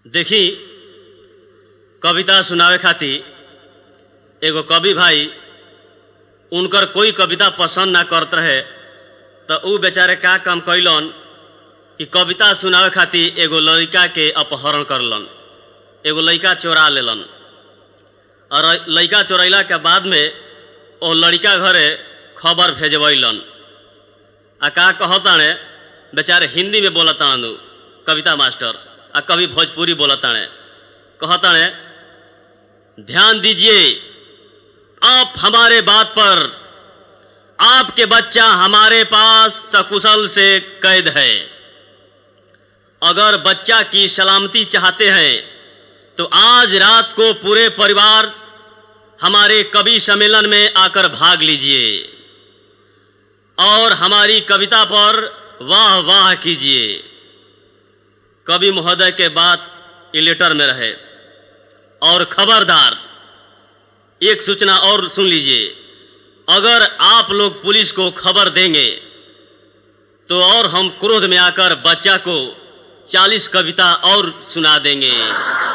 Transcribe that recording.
देखी कविता सुनावे खातिर एगो कवि भाई उनकर कोई कविता पसंद ना करत रहे तो ऊ बेचारे का काम कैलन कि कविता सुनावे खातिर एगो लड़का के अपहरण करलन, एगो लड़का चोरा लेलन और लड़का चोरैला के बाद में वो लड़का घरे खबर भेजवैलन। आ का कहताने बेचारे हिंदी में बोलतान कविता मास्टर आ कभी भोजपुरी बोलताने। कहताने ध्यान दीजिए आप हमारे बात पर, आपके बच्चा हमारे पास सकुशल से कैद है। अगर बच्चा की सलामती चाहते हैं तो आज रात को पूरे परिवार हमारे कवि सम्मेलन में आकर भाग लीजिए और हमारी कविता पर वाह वाह कीजिए। कवि महोदय के बात ये लेटर में रहे। और खबरदार एक सूचना और सुन लीजिए, अगर आप लोग पुलिस को खबर देंगे तो और हम क्रोध में आकर बच्चा को 40 कविता और सुना देंगे।